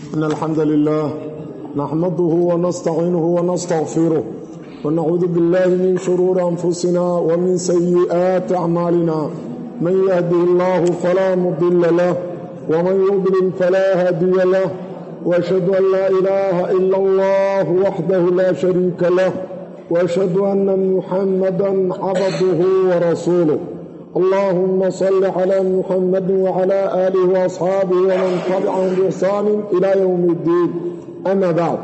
إن الحمد لله نحمده ونستعينه ونستغفره ونعوذ بالله من شرور أنفسنا ومن سيئات أعمالنا من يهده الله فلا مضل له ومن يضلل فلا هادي له وأشهد أن لا إله إلا الله وحده لا شريك له وأشهد أن محمدا عبده ورسوله اللهم صل على محمد وعلى آله وأصحابه ومن تبعهم بإحسان إلى يوم الدين أما بعد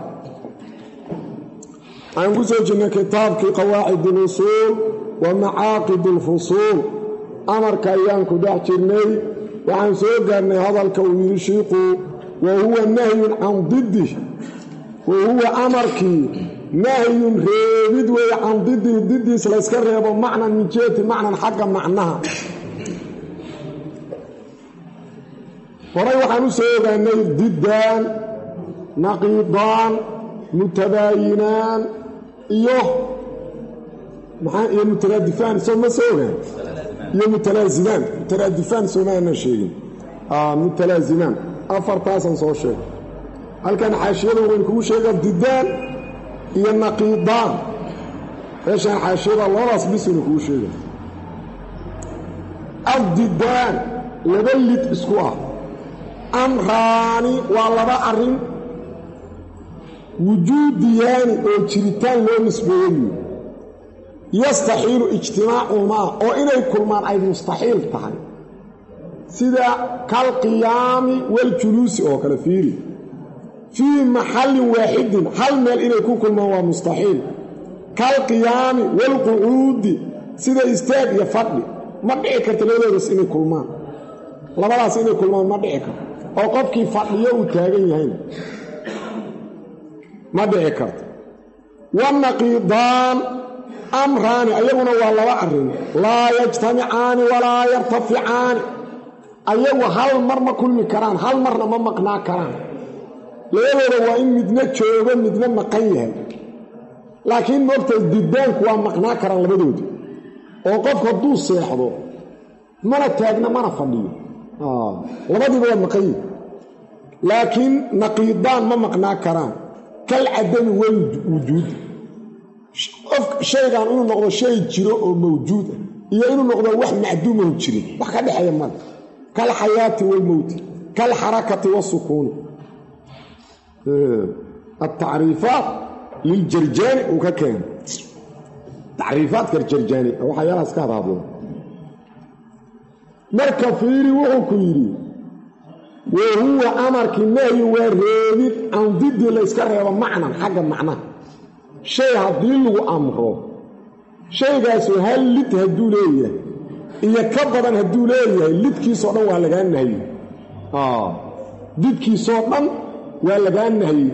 أنقذنا كتابك قواعد الأصول ومعاقد الفصول أمر كيان كداح جرني وعن سوقنا هذا الكوير شيق وهو النهي عن ضده وهو أمرك نهي ريبد وعن ضده سلسكر يبقى معنى من جهة معنى حقا معناها فرأي وحنو سوقنا النهي ضدان نقيضان متباينان مترادفان ثم سوغان مترادفان سمعنا شيء متلازمان أفرطاسا صور شيء هل كان حاشيره وينكو شيء ضدان هي النقيضان ايش حاشيره الله راس بس ينكو شيء الضدان لبلت اسكوها أمراني والله بأرين وجود يعني او جريتان لو نسبيين يستحيل اجتماعهما او اني كلمان اي مستحيل تحي سيدا كالقيام والجلوس او كلا فيري في محل واحد هل مال اني كلمان هو مستحيل كالقيام والقعود سيدا استاغ يفضل ما دحي كرت لودس اني كلمان لبداس اني كلمان ما دحي كر او قفكي فadhiyo uu taagan yahay ما بيكرت والنقيضان أمران أيهنا والله أعرن لا يجتمعان ولا يرتفعان أيه هل مرة كل مكران هل مرة ما مقنع كران ليه وإن مدنا شوبا مدنا مقيه لكن مرت الدبان كوا مقنع كران لبدود وقف قدوس سيحضو مرة تاجنا مرة فنية لبدي بوا مقيه لكن نقيضان ما مقنع كران كالعدم والوجود شيء إنه نقضى شيء جرو موجود إيه إنه نقضى واحد معدوم وجري واحد حياة مال كالحياة والموت كالحركة والسكون التعريفات للجرجاني وككان تعريفات كالجرجاني أو حياة أسكار هذا مركفيري وحكيري وهو أمر كنهي وريبت عن ضد الإسكار معنى حاجة معنى شيء هديله أمره شيء قاسو هل لت هدوليه إيا كبضا هدوليه لتكي صوتا وهلقان نهي لتكي صوتا وهلقان نهي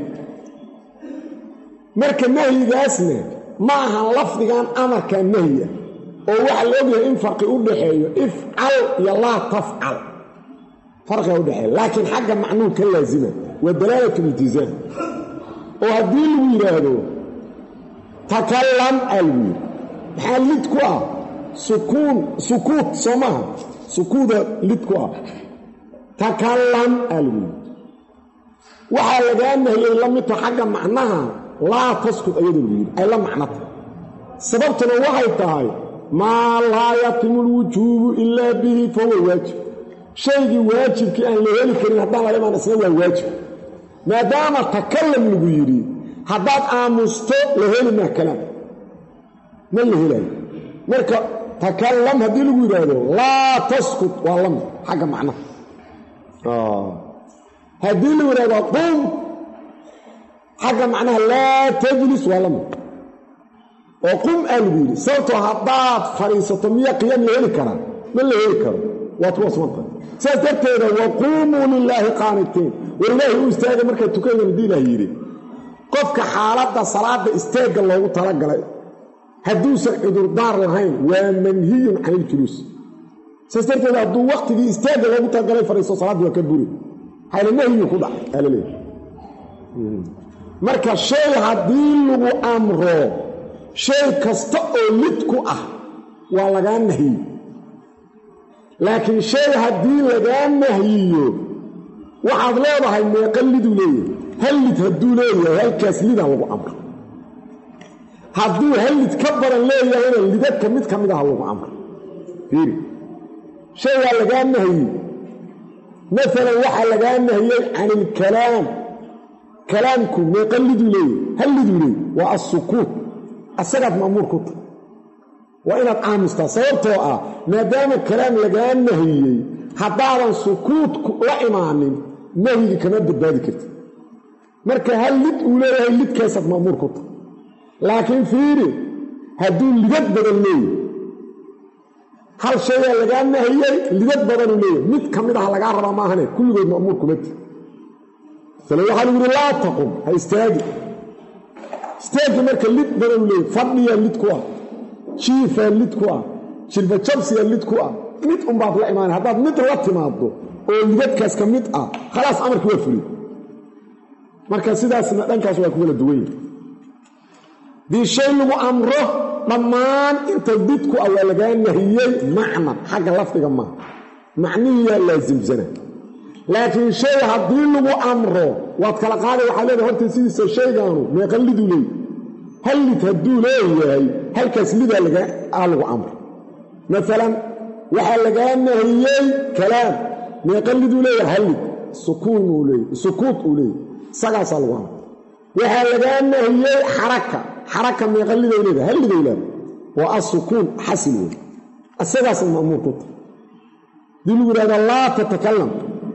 مركا النهي قاسنا معها لفظ كان أمر كان نهي وواحد لأبيه انفرق يقول حيو افعل يالله تفعل فرق يوضحي لكن حاجة معنوه كاللازمة والدلالة الالتزام وهدي الويرادو تكلم الوير حال لتكوا سكوت سماها سكوت لتكوا تكلم الوير وحال لقانا هي لم يتحاجة معناها لا تسكت أيضا الوير أي لم معناتها سببتنا وحي تهي ما لا يتم الوجوب إلا به فهو واجب شيء واجب كأن لهذا كريم هدام عليه ما نسوي واجب ما دام تكلم الغيري هدات آمستو لهذا ما كلام ما لهذا مركا تكلم هدي الغيري لا تسكت والله حاجة معنى هدي الغيري قم حاجة معناها لا تجلس والله وقم الغيري صوته هدات فريسة مية قيام لهذا كلام ما لهذا كلام واتوصمتها سأتبتين وقوموا لله قانتين والله استاذ مركة تكين الدين هيري قفك حالات صلاة استاذ الله وطلق هدوس عدور دار الهين ومنهي عن الجلوس سأتبتين هدو وقت دي استاذ الله وطلق فريسة صلاة وكبوري هاي النهي يخدع قال ليه مركة شيء هدين له أمره شيء كستقو لتكو والله قال نهي لكن شيء هدين لقى نهيه waxaad leedahay meeqa liduu leeyahay hal lid hadduu leeyahay halkaas lidaa lagu amro hadduu hal lid ka badan leeyahayna lidadka mid ka mid aha lagu amro fiiri shaygaa lagaa nahiyey maalan waxaa lagaa nahiyey can ilkalaam kalaamku meeqa liduu leeyahay hal liduu leeyahy waa assukuut asagaad ma'muur ku tahay waa inaad aamustaa sababtoo ah maadaama kalaam lagaa nahiyey haddaadan sukuut la imaanin nahyiga kama badbaadi karti marka hal lid uu leeyahay lidkaasaad ma'muur ku tahay laakiin fiiri hadduu lidad badan leeyahay hal shayaa lagaa nahiyey lidad badanuu leeyahay mid ka mid aha lagaa rabaa maahane kulligood ma'muur kuma ti sale waxaa lagu yidhi laa taqum ha istaagi marka lid badanuu leeyahay fadhiyaa lid ku ah jiifaa lid ku ah jilbajabsiyaa lid ku ah mid unbaad la imaanay haddaad mid la timaado oo lidadkaas ka mid ah khalaas amarkii waa fulay marka sidaasna dhankaas waa ku kala duwan yahay dii shay lagu amro dhammaan inta didku ah waa lagaa nahiyey macnan xagga lafdiga maaha macnihiyaa laasimsana laakiin shay haddii lagu amro waad kala qaaday waxaa leedahay horta sidiisa shaygaanu meeqa liduu leeyahy hal lid hadduu leeyahay halkaas lidaa lagu amro maalan waxaa lagaa nahiyey kalaam meeqa liduu leeyahay hal lid sukuut uu leeyahy isagaasaa lagu amro waxaa lagaa nahiyey xaraka meeqa liday leedahay hal liday leedahay waa assukuun xasil wey isagaasa ma'muur ku tahay dii lagu yidhahda laa tatakalam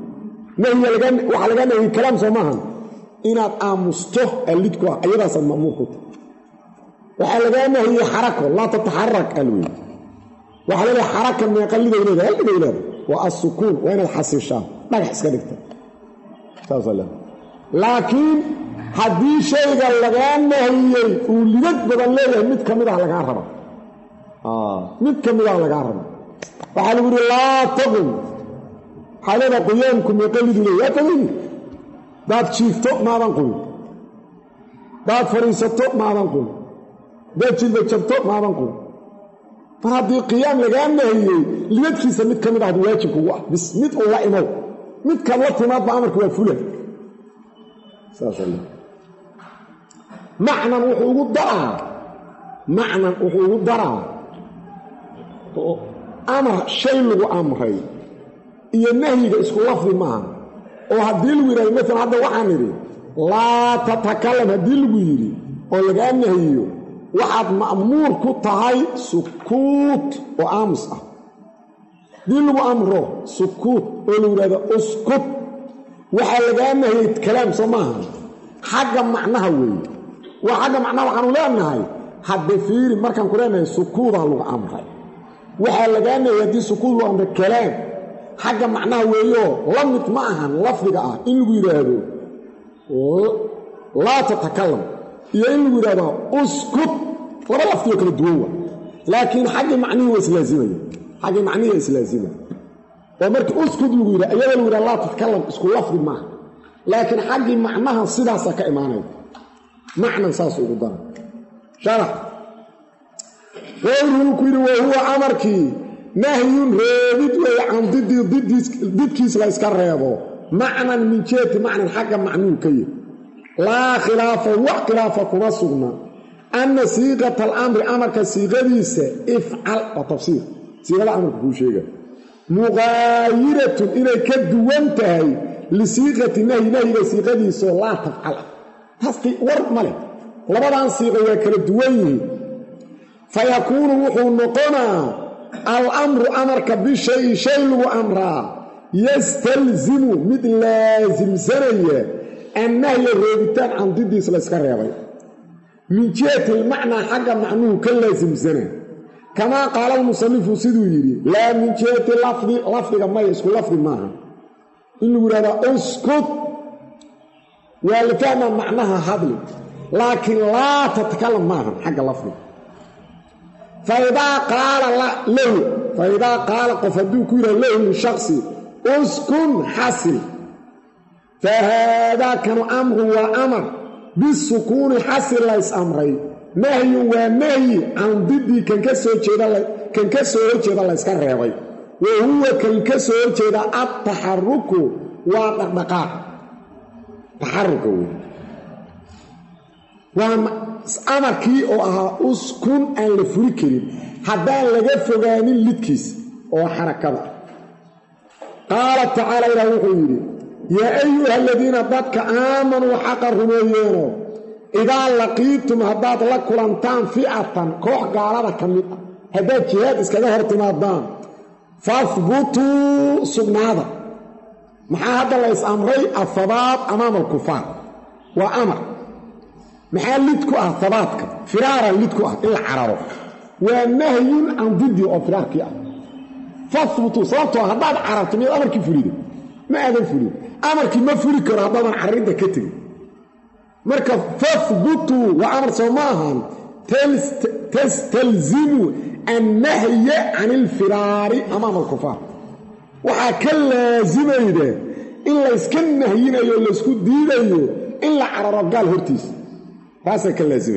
waxaa lagaa nahiyey kalaam soo maahan inaad aamusto allid ku ah ayadaasaad ma'muur ku tahay waxaa lagaa nahiyey xarako laa tataxarak alwey waxaa leedahay xaraka meeqa liday leedahay hal liday leedahay waa assukuun waa inaad xasishaan dhagax iska dhigta saasaa leedahay laakiin haddii shayga lagaa nahiyey uu lidad badan leeyahay mid ka mid ah lagaa raba waxaa lagu yidhi laa taqum waxaa leedahay qoyaanku meeqa liduu leeyahy waa qadayni daad jiifto maadan qubin daad fadhiisato maadan qubin daad jilba jabto maadan qubin mar haddii qiyaam lagaa nahiyey lidadkiisa mid ka mid ahdu waajib kugu ah bis mid uu la imow midkaad la timaadba amarka waa fula macnan wuxuu ugu daraa oo amar shay lagu amray iyo nahyiga isku lafdi maaha oo haddii lagu yidhahdo maalan hadda waxaan idhi laa tatakalam haddii lagu yidhi oo lagaa nahiyo waxaad ma'muur ku tahay sukuut oo aamus ah haddii lagu amro sukuut oo lagu yidhahdo uskut waxaa lagaa nahiyey kalaam soo maaha xagga macnaha weeye waa xagga macnaha waxaanu leenahay hadda fiiri markaan ku leenahay sukuudaa lagu amray waxaa lagaa nahiyey haddii sukuud lagu amray kalaam xagga macnaha weeyo la mid ma ahan lafdiga ah in lagu yidhaahdo laa tatakalam iyo in lagu yidhahdo uskut laba lafdigoo kala duwan waa laakiin xaggii macnihii waa islaazimaya oo markii uskud lagu yidha iyadoo lagu yidhaha laa tatakalam isku lafdi maaha laakiin xaggii macnaha sidaasaa ka imaanaya macnan saas ugu dara sharax qowluhu ku yidhi wa huwa amarkii nahyun reebid weeye can didkiis la yska reebo macnan min jeeti macnan xagga macnuu ka yahy laa khilaafa wax khilaafa kuma sugna anna siiqata alamri amarka siiqadiisa ifcal waa tafsiir siiqada amarka kuu sheega muqaayiratun inay ka duwan tahay lisiiqati nahyiga siiqadiisaoo laa tafcal taasti war ma leh labadan siiqa waa kala duwan yihiin fayakuunu wuxuu noqonaa alamru amarka bishayi shay lagu amraa yastalzimu mid laasimsanaya annahya reebitaan can didiis layska reebay min jihati ilmacnaa xagga macnuhu ka laasimsana kamaa qaala almusanifu siduu yidhi laa min jihati lafdiga maya isku lafdi maaha in lagu yidhahdaa uskut waa la fahmaa macnaha hadli laakiin laa tatakalam maahan xagga lafdiga faidaa qaala qof hadduu ku yidhaha lahu lishaksi uskun xasil fa haadaa kanu amrun waa amar bisukuuni xasil lays amray nahyun waa nahyi can didii kan ka soo horjeeda layska reebay wa huwa kan ka soo horjeeda adtaxaruku ودقدقاق تحرك وأمركي أو أسكن أن لفريكري حدان لغا فغانين لدكيس أو حركة قال تعالى إلى وحيري يا أيها الذين ضدك آمنوا حق الرميين إذا لقيتم هداد لكلانتان فئة كوح قالada kamid hada jihaad iskaga hortimaadaan fathbutu sugnada maxaa hada la is-amray athabaat amaam al-kufaar wa amar maxaa lidku ah thabaadka firaara lidku ah ila cararo wa nahyun an didi oo firaarki ah fathbutu sababto hadaad cararto mid amarki furido ma aadan furido amarki ma furi karo hadaan carinta ka tagin marka fathbutu wa amr samahan تستلزم النهي عن الفرار أمام الكفار وحكا لازم إذا إلا إسكن نهينا يولا إسكن دينا إلا على رجال هرتيس هذا كلازم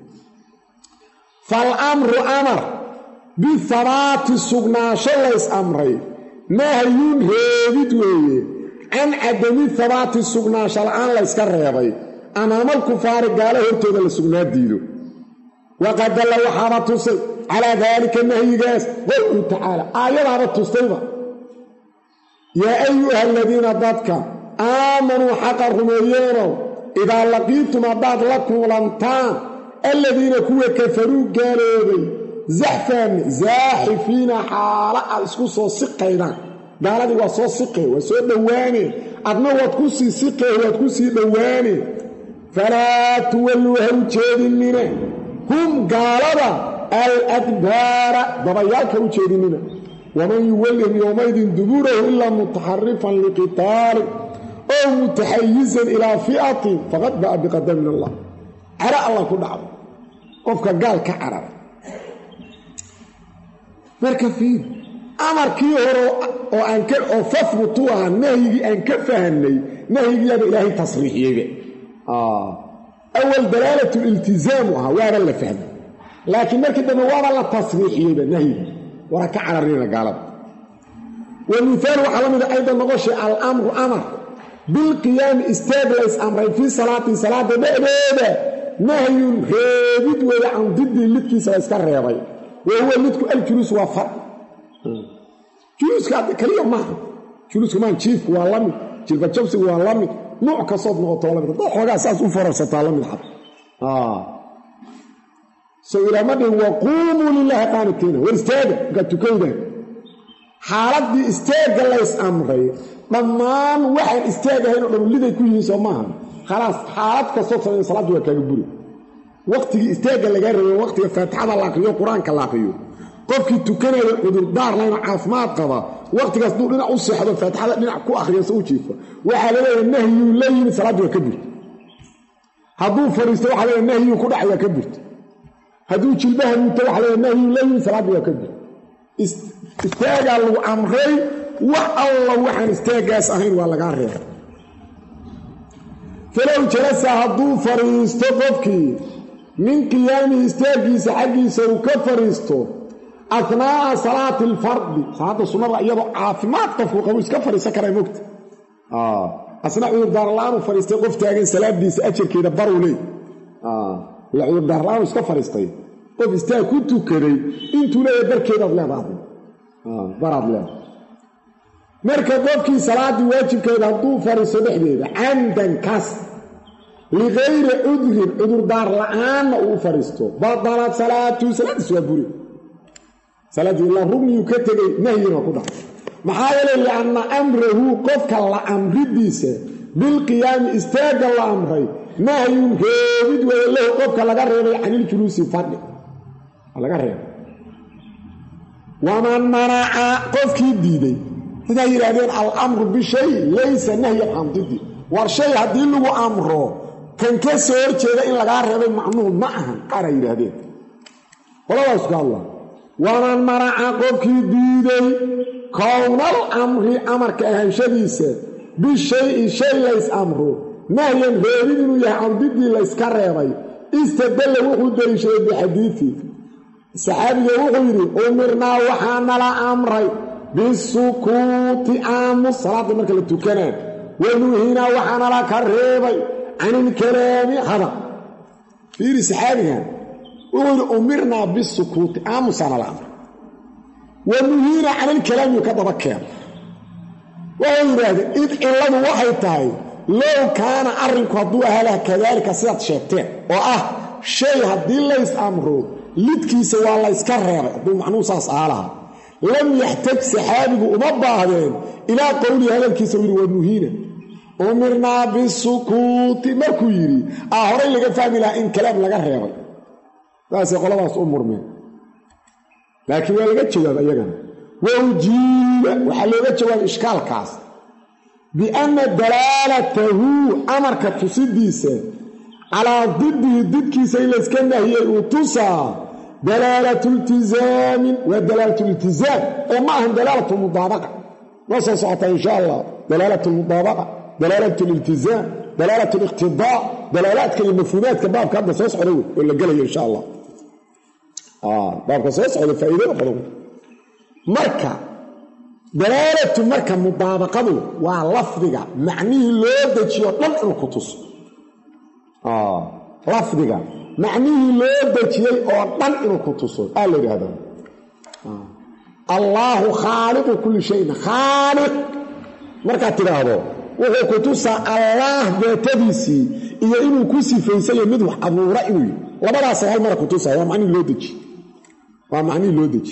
فالأمر أمر بثبات السجناش الله أمري نهيون هيدوي عن عدم ثبات السجناش الآن لا إسكن رياضي أمام الكفار قال هرتيس السجنات دينه وقد دل وحارة على ذلك النهي جاس قوله تعالى آيات على التصطيبة يا أيها الذين ضدك آمنوا حق الرميين إذا لقيتم بعض لكم لنتان الذين كوا كفروا قالوا زحفا زاحفين حالة اسكو سقينا قال لي وصو سقي وصو دواني أدنى وتكسي سقي وتكسي دواني فلا تولوا هوجين منه هم قالوا الأدبار ضبياك وجهدين منه ومن يولهم يومئذ دبوره إلا متحرفا لقتال أو متحيزا إلى فئة فقد باء بقدم من الله عراء الله كل عام قفك قال كعرب مركب فيه أمر كيهر وأنكر وفثبتوها نهي أنكر فهني نهي يد إلهي تصريح يبي أول دلالة الالتزامها وأنا اللي فهم لكن مركب نوار الله تصريح يبي نهي وركع على الرينا قالب والمثال وحلم أيضا نغش الأمر أمر بالقيام استاجلس أمرين في صلاة بأبدا نهي هابد ولا عن ضد اللتك سيسكر رياضي وهو اللتك الجلوس وفر جلوس كليه معه جلوس كمان شيف والله جلبة شمس والله نوع كصوت نوع طالب ده حاجة أساس وفرصة طالب الحب سيرا مدن وقوموا لله قانتين واستاجل قد تكيدا حالات دي استاجل ليس أمري ضمان واحد استاجل هنا لدي كل يسمعها خلاص حالات كصوت صلاة وكبر وقت استاجل لجرب وقت فتح الله قيو قرآن كلاقيو قفك تكني قدر دار لنا عافمات قضاء وقت قصدوا لنا أصيح هذا فتح لنا كو آخر يسوي شيفه وحلنا النهي لين صلاة وكبر هذو فريستوا على النهي يكون على كبرت هذو شلبه متوح على النهي لين صلاة وكبر استاجل أمري والله وحن استاجاس أهين ولا قارئ فلو جلس هذو فريستوا قفك من قيام استاجيس حقيس وكفريستو أثناء صلاة الفرد صلاة السنة أيضا عافمات قفوا قويس كفري سكري مكت أثناء عيور دار الله وفريستو قفت أجن سلام ديس أجر كي دبروا لي العيور دار الله وسكفريستي قف استاج كنتو كري انتو لا يدر كيدا بلا بعض براد لا مركب قفكي صلاة واجب كيدا هدو فريستو بحديد عمدا كسر لغير عذر دار الآن وفرستو بطلت صلاة سوابوري صلاة الله رمي يكتب نهينا كده محاولة لأن أمره قفك الله أمر بيسه بالقيام استاج الله أمره نهي هابد وله قفك لغرر عن الجلوس فضل لغرر ومن منع قفك الديدي إذا يرادين الأمر بشيء ليس نهي عن ضده والشيء هدي له أمره كان كسر جيدا إن لغا ربي معمول معها قارا يراهدين والله سبحان الله ومن منع قفك ديدي كون الأمر أمر كأهنشديسة بالشيء شيء ليس أمره نهيا غيرين إنه عن ضد ليس كرهبي استدل وحو دليشة بحديثي صحابي وغيري أمرنا وحانا لا أمري بالسكوت عام الصلاة مركة للتكنات ونهينا وحنا لك الريبي عن الكلام هذا في صحابها وقال أمرنا بالسكوت آمسنا الأمر ونهينا عن الكلام يكذب كام وغير هذا إذ إلا وحي تاي لو كان أرنك وضوءها لها كذلك سيد شيطان شيء هدي ليس أمره لدكي سوى الله يسكرر بمعنى صاص آلها لم يحتاج سحابه ومضى هذين إلى قولي هذا الكسوير ونهينا أمرنا بالسكوت مركو يري هوري لغا فهمي لها إن كلام لغا ريبا بس يقول الله أمر من لكن لغا جواب أيضا ووجيب وحل لغا جواب إشكال كاس بأن دلالته أمرك تصديسه على ضد كيسا إلا اسكنها هي الأوتوسا دلالة التزام ودلالة الالتزام وما هم دلالة المطابقة نص صعطة إن شاء الله دلالة المطابقة دلالة الالتزام دلالة الاقتضاء دلالات كالمفهومات كباب كابدا سيصعد ولا قال إن شاء الله باب سيصعد الفائدة وخلوه مركة دلالة مركة مطابقة ولفظك معنيه لودة يطلع القطص لفظك معنيه لودة يطلع القطص قال لي هذا الله خالق كل شيء خالق مركة تراهو وهو كتوسا الله بيتديسي إيا إنو كسي فيسي مدوح أبو رأيوي وبدا سهل مرة كتوسا ومعني لودج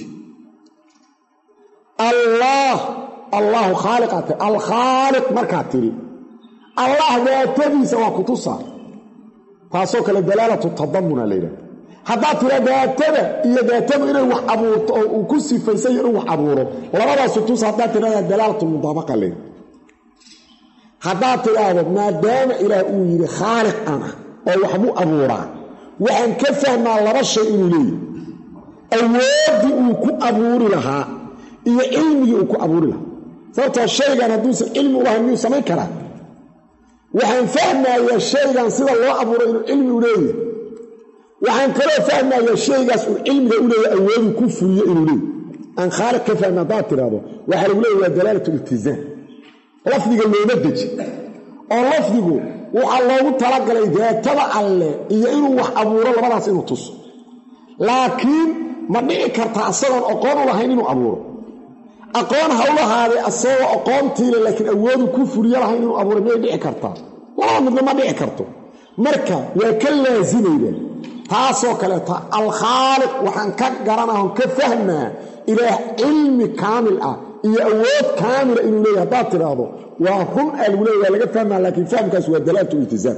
الله خالق الخالق مركة تري الله بيتديسي وكتوسا تاسوك لدلالة التضمن ليلة حتى ترى داتبه إيا داتبه إنو وح أبو وكسي فيسي إنو وح أبوره وبدا ستوسا حتى ترى دلالة المطابقة ليلة haddaad tidhaahdo maadaama ilaah uu yidhi khaaliq ana oo waxbuu abuuraa waxaan ka fahmaa laba shay inuu leeyahy awooddii uu ku abuuri lahaa iyo cilmigii uu ku abuuri lahaa sababtoo shaygan hadduusan cilmi u lahayn miyuu samayn karaa waxaan fahmayaa shaygan sida loo abuuray inuu cilmi u leeyahy waxaan kaloo fahmayaa shaygaas uu cilmiga u leeyahy awooduu ku fuliyo inuu leeyahy aan khaaliq ka fahma haddaad tidhaahdo waxaa lagu leeyahy waa dalaalatu iltizaam lafdiga looma deji oo lafdigu waxa loogu talagalay daatada alle iyo inuu wax abuuro labadaas inuu tuso laakiin ma dhici karta asagoon aqoon u lahayn inuu abuuro aqoon ha u lahaade asagoo aqoontiile laakiin awoodu ku fuliyo lahayn inuu abuuro miyay dhici kartaa laba midna ma dhici karto marka waa ka laasimayda taasoo kaleeta alkhaaliq waxaan ka garanaahon ka fahmaa ilaah cilmi kaamil ah iyo awood kaamila inuu leeyahay haddaad tidhaahdo waa run lagu leeyahy waa laga fahmaa laakiin fahamkaas waa dalaalatu iltizaam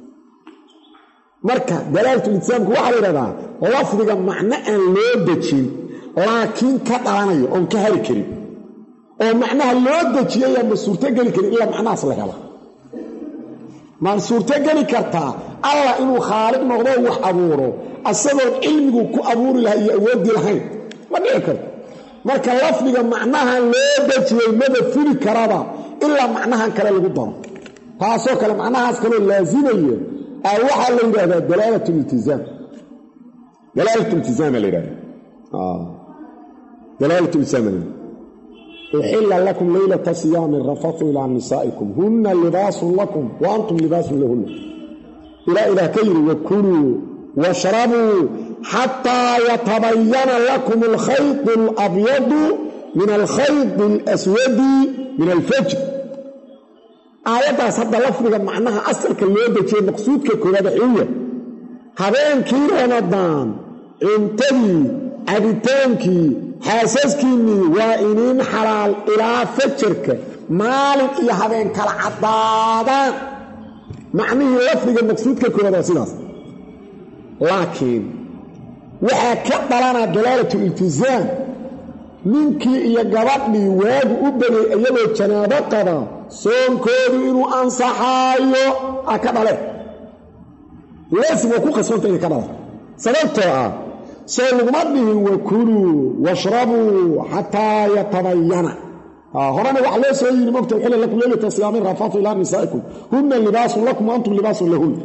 marka dalaalatu iltizaamku waxaa la yidhahdaa lafdiga macno aan loo dejin laakiin ka dhalanayo oon ka hari karin oo macnaha loo dejiyayaan ma suurtogeli karin ilaa macnahaas la hela ma suurtogeli kartaa allah inuu khaaliq noqdo wax abuuro asagoon cilmigu ku abuuri lahaa iyo awooddii lahayn ma dhici karto marka lafdiga macnahan loo dejiyay maba fuli karaba ilaa macnahan kale lagu daro taasoo kale macnahaas kaloo laazimaya waxaa la yidhahdaa dalaalatu iltizaam la yidhahdaa dalaalatu iltizaam uxilla lakum leylata siyaami rafathu ilaa nisaa'ikum hunna libaasun lakum wa antum libaasun lahunna ilaah ka yidhi wakuluu washrabuu xataa yatabayana lakum alkhayط alabyadu min alkhayط alaswadi min alfajr aayaddaas hadda lafdiga macnaha asalka loo dejiyey maqsuudka koowaad xuya habeenkii ramadaan cuntadii cabitaankii xaasaskiinnii waa iniin xalaal ilaa fajarka maalin iyo habeen kala caddaadaan macnihii lafdiga maqsuudka koowaad waa sidaas laakiin waxaa ka dhalanaa dalaalatu iltizaam ninkii iyo gabadhii waagu u bagay iyagoo janaabo qaba soonkoodu inuu ansaxaayo ka dhale laasim waa ku qasbanta inay ka dhalan sababtoo soo laguma dhihin wakuluu washrabuu xataa yatabayana horena waxa loo soo yidhi mogta uxilla lakum leylata siyaamin rafathu ilaa nisaa'ikum hunna libaasun lakum wa antum libaasun lahunna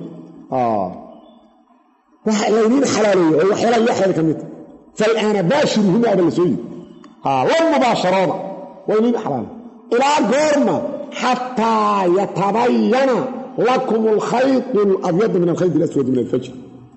waxa laydiin xalaaleeyo oo waxyaalaha loo xalaal ka mid fal'aana baashiruhunna aba la soo yidhi la mubaasharooda waa iniin xalaal ilaa goorma حتى يتبين لكم الخيط الأبيض من الخيط الأسود من الفجر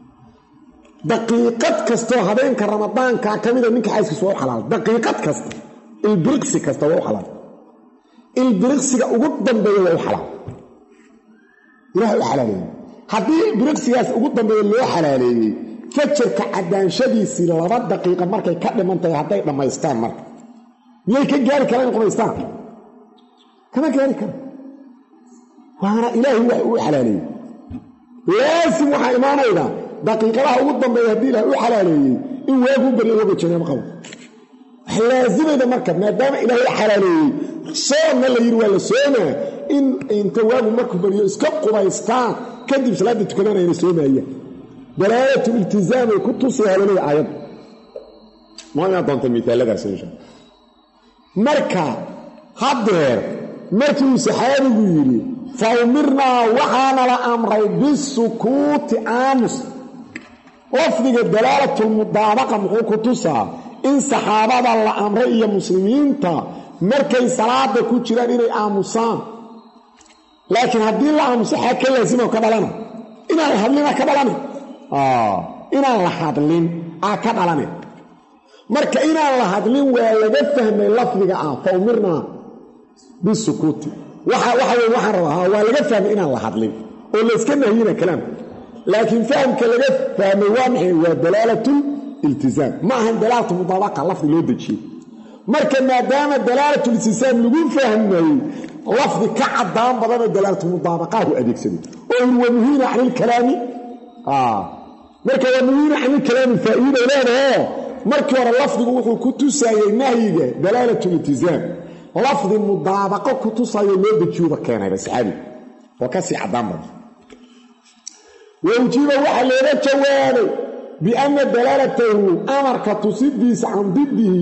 دقيقة كستو هذين كرمضان كاميدا منك حيث سوى حلال دقيقة كستو البركسي كستو حلال البركسي أقدم بيه حلال إله حلالين هذه البركسي أقدم بيه حلالين فجر كعدان شديسي لغاية دقيقة مركي كأن منطقة حتى لما يستان مركي مية كجاري كلام يقوم يستان كما جاري كلام وأنا إلهي وحلالي لازم وحا إيمانا إذا دقيقة لها وضم بيهدي لها وحلالي إن ويقوم بريقه بجنة مقوم لازم إذا مركب ما دام إلهي حلالي صورنا اللي يروى لسونا إن انت واقوم مركب بريقه اسكبقوا بيستان كدب سلادة تكنانا ينسونا هي دلالة الالتزام يكون توصيها لنا آيات ما يعطونت المثال لك سنشا مركا حضر مركو سحابي يري فأمرنا وحانا لأمري بالسكوت آمس وفدق الدلالة المضابقة محوكو تسا إن صحابة الله أمري مسلمين تا مركي صلاة كوتشران إلي آمسان لكن هدي الله آمسان حكا لازمه كبالنا إنا لحدلنا كبالنا إنا لحدلين كبالنا مركا إنا لحدلين ويجب فهم اللفظ فأمرنا بالسكوت waxa rabaha waa laga fahmay inaan la hadlin oo la iska nahiyina kalaam laakiin fahamka laga fahmay waa dalaalatu iltizam ma ahan dalaalatu mudabaqa lafdi loo dajiyo marka maadaama dalaalatu iltizam lagu fahmay lafdi ka cadaan badan dalaalatu mudabaqa u adeegsado oo huwa muhiim aan kalaami marka waa muhiim aan kalaami faa'iido leedahay markii hore lafdigu wuxuu ku tusayay nahyiga dalaalatu iltizam لفظ مضابقة كتصايا لو بجيوبة كان هذا سحابي وكسي عدامه ويجيبه واحد لنا جواني بأن دلالته أمر كتصديس عن ضده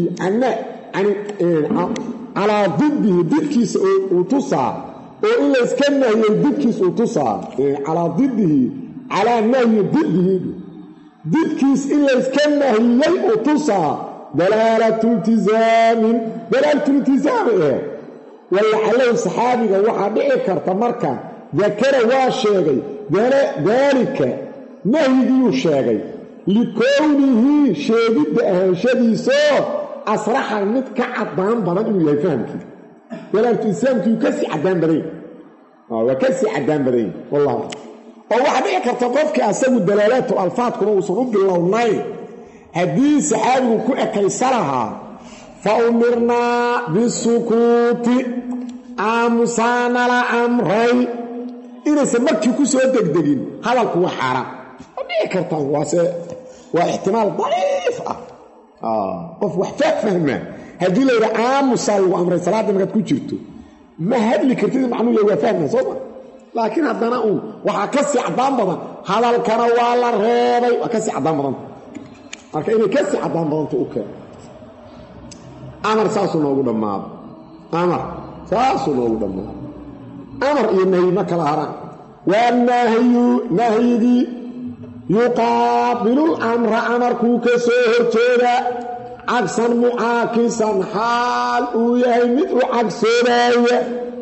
على ضده ضدكيس وتصع وإلا إسكنه هي ضدكيس وتصع على ضده على نهي ضده ضدكيس إلا إسكنه هي وتصع دلالة التزام إيه ولعله صحابي وحا دعي كرت مركا ذكر واشيغي ذلك نهيدي وشيغي لكونه شديد شديسو أصرح المتك عدان بدن يفهمك دلالة التزام يكسي عدان بدن وكسي عدان بدن والله وحا دعي كرت قفك أسوي الدلالات والألفاظ كنوا وصنوب بالله هذه سحابه كأكيسرها فأمرنا بالسكوت آمسانا لأمري إذا سمكي كسو دقدقين هذا هو حرام وديه كرتان واحتمال ضعيف قف وحفاق فهمه هذه لو آمسا وأمري صلاة ما قد كنت ما هذا اللي كرتين معمول لو فهمه صبا لكن هذا نقول وحكسي عدام بضان هذا كان والله ريبي وكسي عدام بضان marka inay ka sii cadaan doonto u keen amar saasu noogu dhamaado amar iyo nahi ma kala haraan waa nahyi yuqaabilu amra amarku ka soo horjeeda cagsan mucaakisan xaal uu yahay mid u cagsoonaya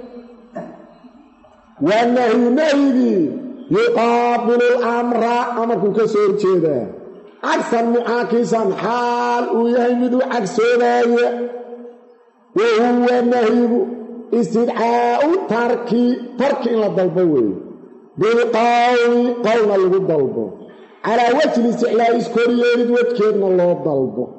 waa nahyi yuqaabilu amra amarku ka soo horjeeda عكسا معاكسا حال ويهمد عكسولايا وهو النهيب استدعاء تركي إلى الضلبوي بالقول قول الضلبو على وجه الاستعلاء اسكوري يريد وتكيرنا الله الضلبو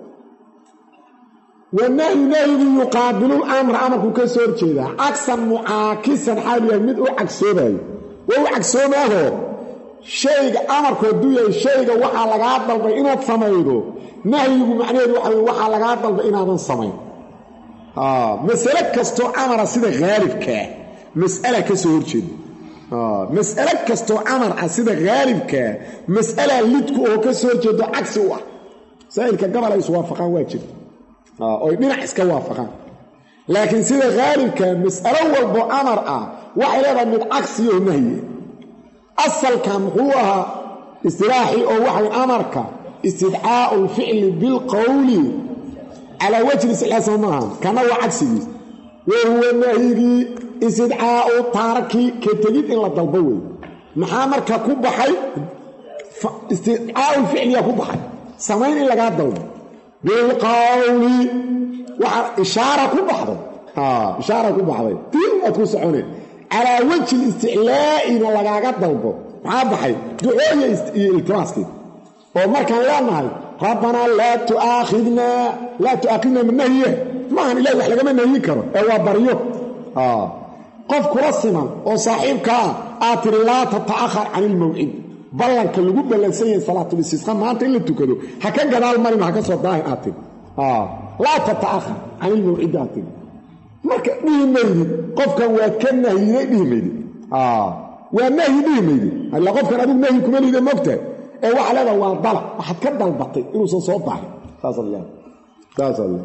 والنهي نهيب يقابل الأمر أمرك كسور كذا عكسا معاكسا حال يهمد عكسولايا وهو عكسولايا شيء أمرك الدنيا شيء وحى لقاء ضلب إنا تصميده نهيه معنيه وحى لقاء ضلب إنا نصمين مسألة كستو أمر سيدة غالبك مسألة كسور جد مسألة كستو أمر سيدة غالبك مسألة لدكو كسور جد عكسه سائلك قبل يسوافقان واجد أو من عسك وافقان لكن سيدة غالبك مسألة والبو أمر وحيلا من عكسه نهيه أصل كان هو استراحي أو وحي أمرك استدعاء الفعل بالقول على وجه السلاسة معها كان هو عكسي وهو النهي استدعاء تاركي كتجد إلا ضلبوي محامر ككوبحي استدعاء الفعل يكوبحي سمين إلا قاعد ضلب بالقول إشارة كوبحي إشارة كوبحي تين ما توسعوني على وجه الاستعلاء إن الله قاعد ضلبه محابحي دعوية التماسكي وما كان لنا ربنا لا تؤاخذنا من نهيه ما هن إلهي وحلقة من نهيه كرة هو بريو قف كرسما وصاحبك آتر لا تتأخر عن الموعد بلانك اللي قبل لنسيه صلاة الاستسقاء ما أنت اللي تكدو حكا قدال مريم حكا صداه آتر لا تتأخر عن الموعد آتر marka dhiimaydi qofkan waa ka nahiyay dhiimaydi waa nahi dhiimaydi alla qofkan adigu nahi kuma liida mogta ee waxa leeda waa dal waxa ka dalbatay inuu soo baxay taasalla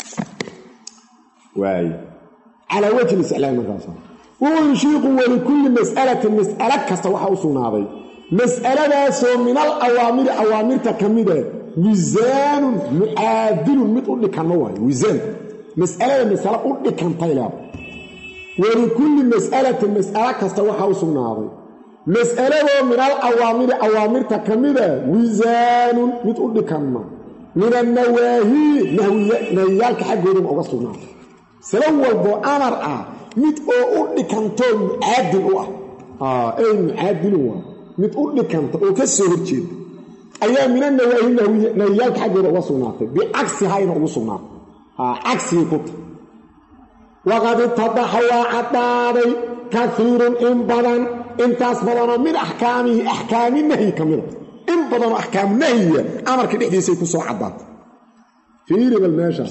waay ala wajhi al-islam markaasa ويشيق ولكل مسألة كستا waxa u sugnaaday mas'aladaas min al-awamir awamirta kamida mizan mu'adil mid u dhikano waay mizan مسألة أردكان طيلاب ولكل مسألة كستا وحا وسغناday مسألة من الأوامر أوامر تكمدة وزان مid أردكان من النواهي نهيالك حقهم أوغا سغناday سلوال بو أمر مid أردكان تو معادل أي معادل مid أردكان تو كسو هرجيد أيام من النواهي نهيالك حقهم أوغا سغناday بعكس هاي أوغا سغناday عكسي كنت وقد اتضح وعطاري كثير إن بدن انتاس بدن من أحكامه أحكام النهي كاملة إن بدن أحكام النهي أمر كده سيكون سوى عباد في رب الماشا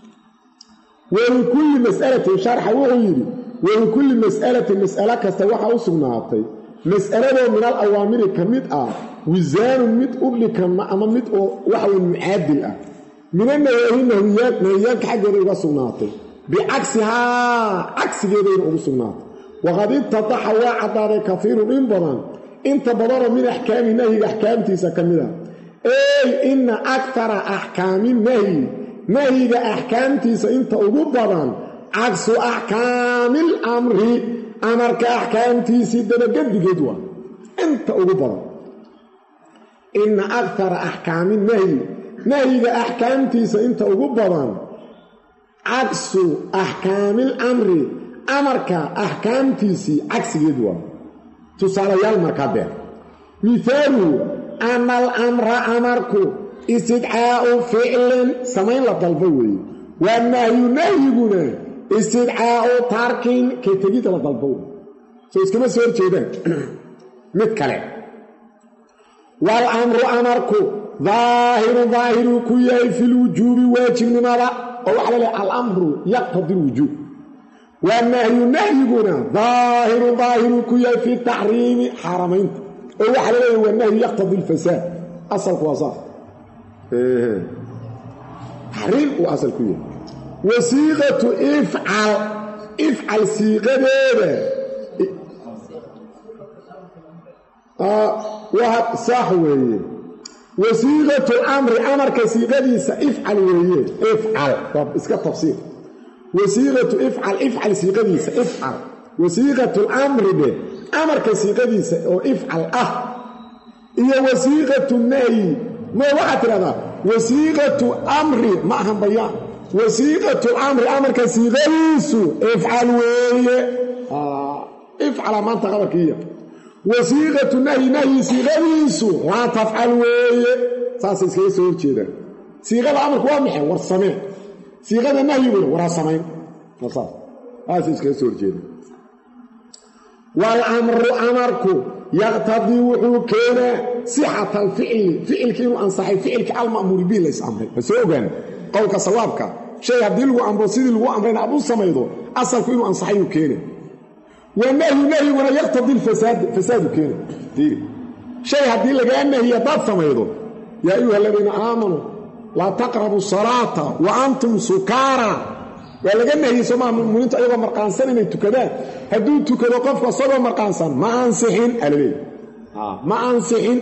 ولكل مسألة شرح وغيري ولكل مسألة كستوحى وصغناطي مسألة من الأوامر كمدأ وزان مدأ لكما أما مدأ وحو معادل من النهيات نهيات حاجة رسولناته بعكسها عكس جديد رسولناته وقد اتضح وعطار كثير من بضان انت بضر من أحكام النهي أحكام تيسا كمدا اي ان أكثر أحكام نهي أحكام تيسا انت أقول بضان عكس أحكام الأمر أمر كأحكام تيسا دنجد جدوى انت أقول بضان ان أكثر أحكام نهي أحكامتيسا انت أقبضان عكس أحكام الأمر أمرك أحكامتيسي عكس جدوى تصال يالمكابر مثاله أن الأمر أمرك استدعاء فعل سمين لطلبوي والنهي نهينا استدعاء ترك كي تجد لطلبوي كما سير كده متكلم والأمر أمرك ظاهر كياي في الوجوب واجب لماذا أو على الأمر يقتضي الوجوب والنهي نهينا ظاهر كياي في التحريم حرمين أو على والنهي يقتضي الفساد أصل وصف تحريم وأصل كياي وصيغة افعل صيغة وهب صحوي وصيغة الأمر أمر كصيغة افعل وهي افعل طب اسكت تفسير وصيغة افعل صيغة افعل وصيغة الأمر به أمر كصيغة افعل هي وصيغة النهي ما وقت هذا وصيغة أمر معهم بيان وصيغة الأمر كصيغة افعل وهي افعل ما انت غلط هي وصيغة النهي صيغة لا تفعل وهي ساسس كي سو جيدا صيغة الأمر هو محي والسمع صيغة النهي ورا سمع نصاب ساسس كي سو جيدا والأمر أمرك يقتضي وحكينا صحة الفعل كينو أنصحي فعل كالمأمور به ليس أمري فسوغان قولك صوابك شيء يبدي له أمر سيدي له أمرين أبو السميضو أصل كينو أنصحي وكينا والنهي ولا يقتضي فساد كينا شيء هدي لقى أنه هي ضد سميضو يا أيها الذين آمنوا لا تقربوا الصلاة وأنتم سكارى ولقى أنه يسمى من أنت أيضا مرقانسان إنه تكدان هدو تكدو قفك صبا مرقانسان ما أنسحين أللي ما أنسحين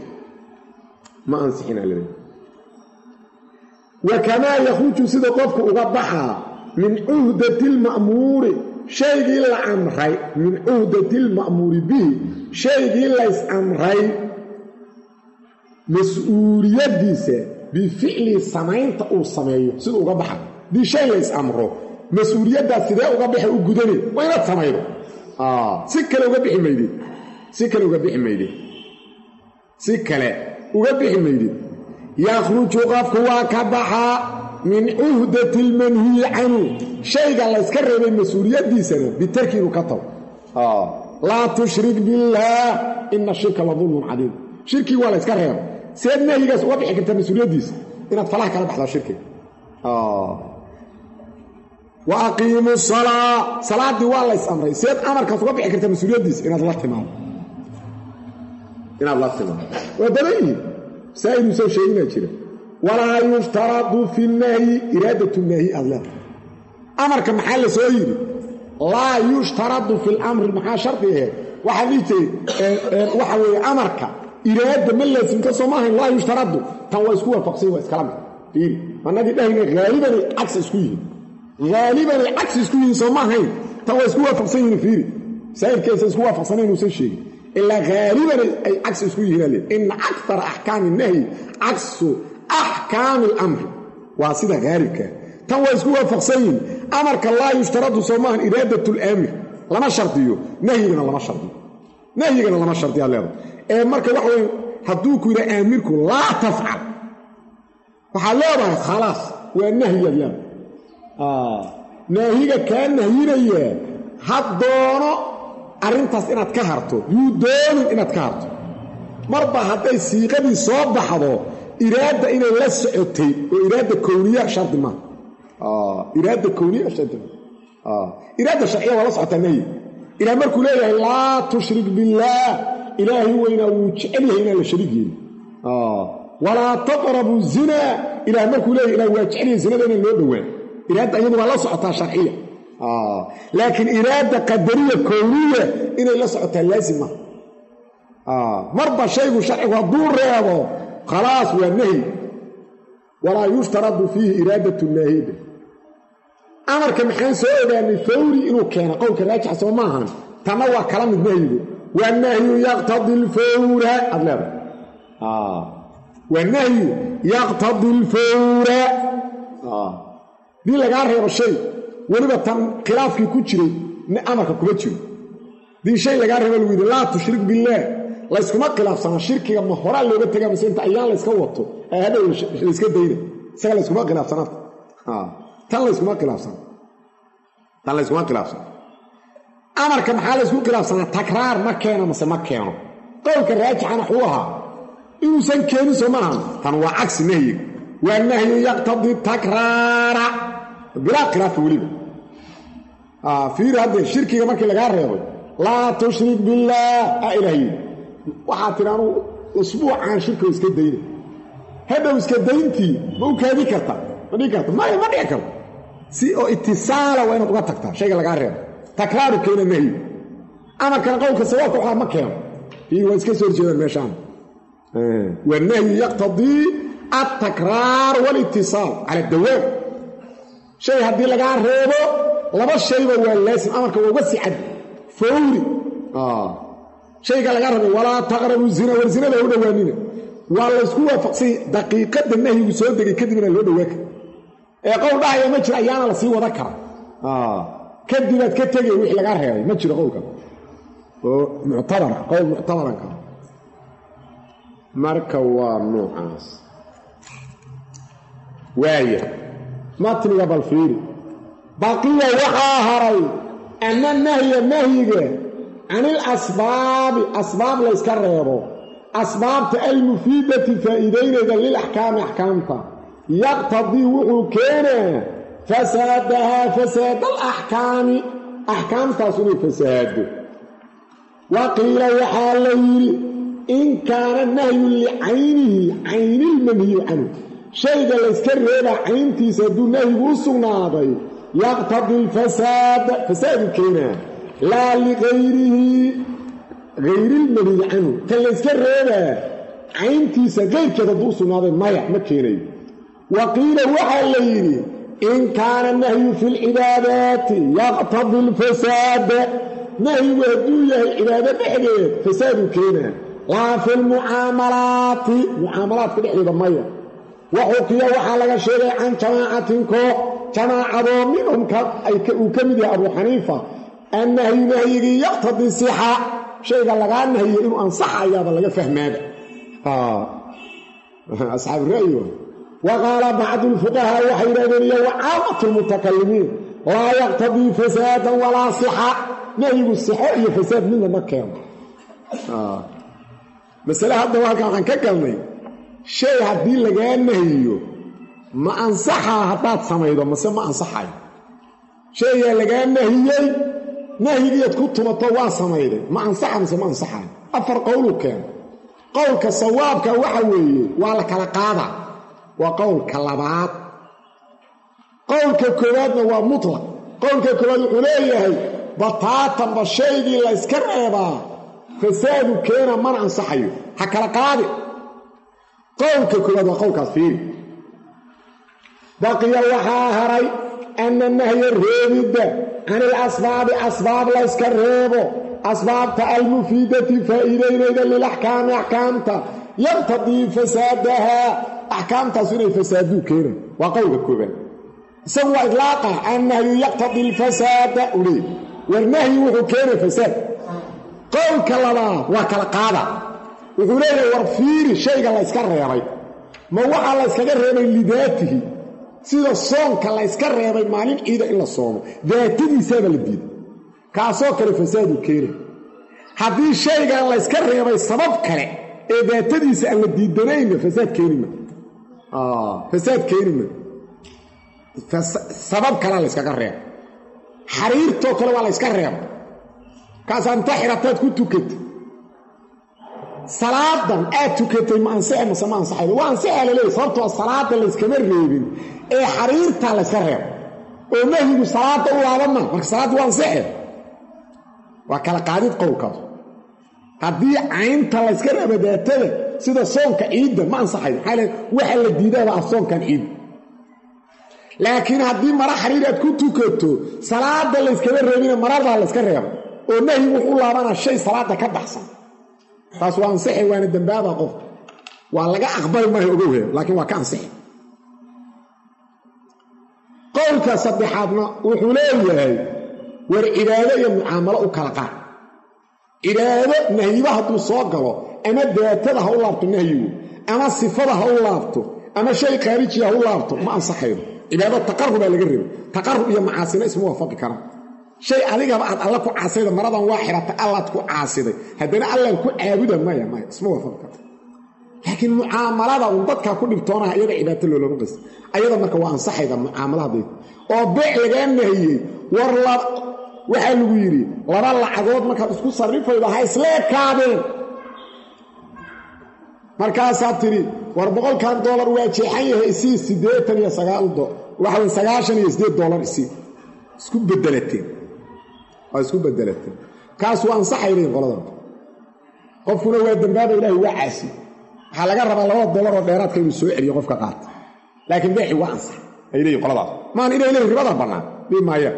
أللي وكما يخوش سيدا قفك أغضحها من عهدة المأمور shaygii la amray min cuhdatil ma'muuri bihi shaygii lays amray mas-uuliyadiisa bificli samaynta uu sameeyo siduu uga baxa dii shay lays amro mas-uuliyaddaas sidee uga baxa u gudane waa inaad samaydo si kale uga bixi maydid yakhruju qofku waa ka baxaa min cuhdati lmanhiyi canhu shayga layska reebay mas-uuliyaddiisana bitarki inuu ka tago laa tushrik billaah ina shirka la dulmun cadiim shirkii waa layska reeba seed nahyigaas uga bixi kartaa mas-uuliyaddiisa inaad falaha kala baxdaa shirkiga wa aqiimu salaa salaaddii waa lays amray seed amarkaas uga bixi kartaa mas-uuliyaddiisa inaad la timaado waa badan yihiin saa'iduu soo sheeginaa jira walaa yushtaradu fi nahyi iraadatu nahyi aad leedahay amarka maxaa la soo yidhi laa yushtaradu fi lamri maxaa shardi aheed waxaa dhihi jiray waxa weeye amarka iraada ma laasimka soo maahayn laa yushtaradu tan waa isku waafaqsan waa iskala mid fiiri annagii dhahayna haalibanay cagsi isku yihiin soo maahayn tan waa isku waafaqsan yihiin fiiri saa'irkaysa isku waafaqsanayn uusan sheegin ilaa haaliban ay cagsi isku yihiin ina akara axkaami nahyi cagsu axkaami alamri waa sida haalibka tan waa isku waafaqsan yihin amarka laa yushtaradu soo maahan iraadat lamir lama shardiyo nahyigana lama shardiyaa leeda ee marka waxa weye hadduu ku yidha aamirku laa tafcal waxaad leedahay khalaas waa nahyiyaad leeda naahiga kaa nahyinaya haddoono arrintaas inaad ka harto yuu doonin inaad ka harto marba hadday siiqadii soo baxdo iraada inay la socotay oo iraada kowniya shardi maaha iraada sharciya waa la socotaa nahyi ilaa markuu leeyahay laa tushrik billaah ilaahay weynaa wuu jecel yahay inaan la shariig yeelin walaa taqrabu zinaa ilaah markuu leeyahay ilaah waa jecel yahay zinada inaan loo dhowaan iraada iyadu waa la socotaa sharciya laakiin iraada qadariya kowniya inay la socotaa laazim maaha marba shaygu sharcigu hadduu reebo khalaas waa nahyi walaa yushtaradu fiihi iraadat naahiba amarka maxaan soo ogaanay fawri inuu keeno qowlka raajixa soo maahan tanna waa kala mid nahyigu waa nahyu yaqtadi lfawra aad leedahay waa nahyu yaqtadi lfawra dii lagaa reebo shay weliba tan khilaafkii ku jiray amarka kuma jiro dii shay lagaa reebo lagu yidhi laa tushrik billaah layskuma khilaafsana shirkiga ma horaa looga tegaa mise inta ayaan layska wato ee hadhow layska dayna isaga layskuma khilaafsanata tan layskuma khilaafsana amarka maxaa laysku khilaafsanaa takraar ma keeno mase ma keeno qowlka raajixana wuxuu ahaa inuusan keenin soo maahan tan waa cagsi nahyiga waa nahyu yaqtadi takraara bilaa khilaafa weliba fiiri haddee shirkiga markii lagaa reebay laa tushrik billaah ilaahay waxaa tiri anuu usbuucaan shirkiga iska dayna hadhow iska dayntii ma u kaadi kartaa ma dhihi karta ma dhici karto si oo itisaala waa inaad uga tagtaa shayga lagaa reebo takraaru keena nahyi amarkana qowlka sawaabka waxaa ma keeno fiiri waa iska soo horjeedaan meeshaan waa nahyu yaqtadii altakraar walitisaal cala dawaam shay haddii lagaa reebo laba shayba waa laasim amarka waa uga sii cad fawri shayga lagaa reebay walaa taqrabu zina war zinada u dhowaanina waa laysku waafaqsay daqiiqadda nahyigu soo degay kadib inaan loo dhowaa kara ee qowl dhahaya ma jiro ayaana la sii wada kara kadibaad ka tegay wixii lagaa reebay ma jiro qowlka oo muctabara qowl muctabaran kara marka waa noocaas waaya matniga bal fiiri baqiya waxaa haray ana nahyiga can ilasbaabi asbaab layska reebo asbaabta almufiidati faa'iidaynayda lilaxkaami axkaamta yaqtadii wuxuu keenaa fasaadahaa fasaada alaxkaami axkaamtaas inay fasaado wa qiila waxaa la yidhi in kaana nahyu licaynihi caynilmanhiyi canhu shayga layska reebaa cayntiisa hadduu nahyigu u sugnaaday yaqtadi alfasaada fasaadu keenaa laa ligayrihi hayrilmanhiyi canhu kan layska reebaa cayntiisa qayrkeed hadduu u sugnaaday maya ma keenayo wa qiila waxaa la yidhi إن كان النهي في العبادات يقتضي الفساد نهي وهدوية العبادة بحديث فساد كينا لا في المعاملات في الحديث المية وحكي وحالك شيء عن جماعة منهم وكمد أبو حنيفة النهي نهي يقتضي الصحة شيء قال لك النهي إنه أنصح أيضا لك فهم هذا أصحاب الرأي وقال بعض الفقهاء وحيرانية وعامة المتكلمين لا يقتضي فسادا ولا صحة نهي الصحة هي فساد من مكة مسألة هذا واقع عن كلمة شيء هدي لقى النهي ما أنصحها حتى تسميده ما أنصحها شيء لقى نهي يتكت مطوع سميده ما أنصحها ما أنصحها أفر قولك كان قولك صوابك وحوي ولك لقاضة وقولك لبعض قولك كوادنا هو مطلق قولك كواد عليه بطاطا بالشيء لا يسكرها فساد كان من أنصحيه حكى لقاضي قولك كواد وقولك فيه بقي وحاهري أن النهي الريد عن الأسباب أسباب لا يسكرهبه أسباب المفيدة فإلينا للأحكام أحكامتا يقتضي فسادها أحكام تصير فساد كينا وقولك كوبا سوى إطلاقه النهي يقتضي الفساد أولي والنهي وحكينا فساد قولك الله وكالقادة وحولينا ورفير الشيء الله يسكرهبه ما وحا الله يسكرهبه لذاته sida soonka la iska reebay maalin ciida in la soomo daatadiisa la diiday kaasoo kale fasaad u keenay hadii shaygan la iska reebay sabab kale ee daatadiisa aan la diidanayn fasaad keenima fasaad keenima sabab kale la iska reebay xariirto kale waa la iska reebay kaas anta xirataad ku tukatay salaadan aad tukatay ma ansaxay waa ansaxay leeyahay sababtoo salaada la iska reebin ee xariirta la iska reebo oo nahyigu salaada u laabama marka salaadu waa ansaxay waa kala qaadid qowlkaas haddii caynta la iska reebo daatada sida soonka ciidda ma ansaxay xaal waxa la diiday waa soonkan ciid laakiin haddii mara xariir aad ku tukato salaada la iska reebina marada la iska reebo oo nahyigu wuxuu laabana shay salaada ka baxsan taas waa ansaxay waana dambaaba qof waa laga aqbali maayo ogow laakiin waa ka ansaxay qowlka saddexaadna wuxuu leeyahay war cibaado iyo mucaamalo u kala qaad cibaado nahyiba hadduu soo galo ama daatada ha u laabto nahyigu ama sifada ha u laabto ama shay khaariji ha u laabto ma ansaxayo cibaado taqarrub laga reebo taqarrub iyo macaasina isma waafaqi karaan shay adigaba aad alla ku caasiday maradan waa xirata alla ku caasiday haddana alla ku caabuda maya isma waafaqi karaan laakiin mucaamalada uu dadka ku dhibtoonaa iyada cibaado loolama qas ayada marka waa ansaxayda mucaamalada oo beec laga nahiyay war la waxa lagu yiri laba lacagood marka isku sarrifaydo ha isla kaadeen markaas aad tiri war $100 waa jeexan yahay si 89 waxa $98 isku bedelateen kaas waa ansaxayeen qoladan qofkuna waa dambaaba ilaahay waa caasi waxa laga rabaa $2 oo dheeraadka inuu soo celiyo qofka qaat laakiin beexi waa ansax ay leeyahay qoladaas maan ilaahay ribada banaan bimaaya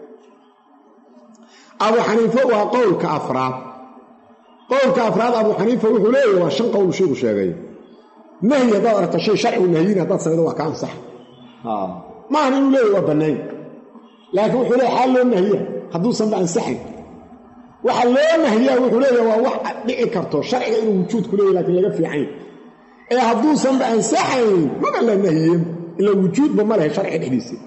Abu Hanifa waa qowlka afraad Abu Hanifa wuxuu leeyahay waa shan qowl sheegu sheegay nahy hada arta shay sharci nahyin hada sameeyo waa ka ansax maan inuu leeyahay waa banaan laakiin wuxuu leeyahay xal loo nahyiya hadduu san ansaxay waxa loo nahyiya wuxuu leeyahay waa wax dhici karto sharciga inuu wujuud ku leeyahay laakiin laga fiican ee hadduu san ansaxay ma la nahyiin ila wujuud ma leh sharci dhexdiisa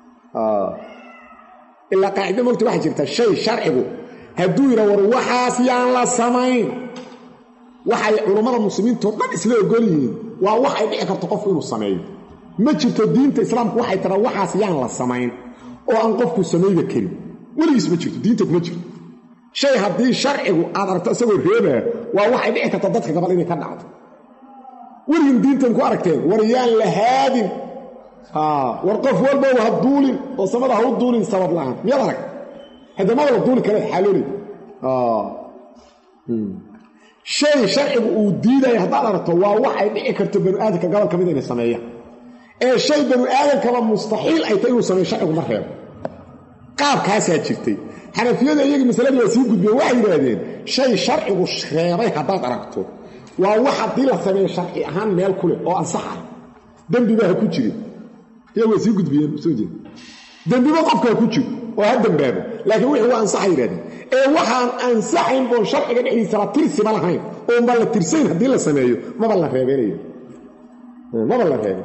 illa qaacida markii waxa jirta shay sharcigu hadduu yira war waxaas yaan la samayn waxay culimada muslimiintu dhan isla ogol yihiin waa wax ay dhici karto qof inuu sameeyo ma jirto diinta islaamku waxay tara waxaas yaan la samayn oo aan qofku sameeyba karin waligiis ma jirto diinta ma jirto shay haddii sharcigu aad aragto isagoo reebaa waa wax ay dhici karto dadka gabal inay ka dhacdo waligiin diintan ku aragteen war yaan la haadin war qof walba waa duulin oo samada ha u duulin sabab la'aan miyaad arag hada ma wala duulin kale xaloolay shay sharcigu uu diiday hadaad aragto waa wax ay dhici karto bani aadamka gabal kamid inay sameeyaan shay banu aadamkaba mustaxiil ay tahay inuu sameeyo sharcigu ma reebo qaabkaasaa jirtay xanafiyada iyagii masaladii waa sii gudbeen waxay yidhaahdeen shay sharcigu reebay haddaad aragto waa wax haddii la sameeyo sharci ahaan meel ku leh oo ansaxay dembibaa ha ku jirin iyagu waa sii gudbiyeen soo jeed dembiba qofka ha ku jiro oo ha dembaabo laakiin wixii waa ansaxa yidhahdeen waxaan ansaxayn boon sharciga dhexdiisa la tirsiba lahayn oonba la tirsayn haddii la sameeyo maba la reebeynayo maba la reebay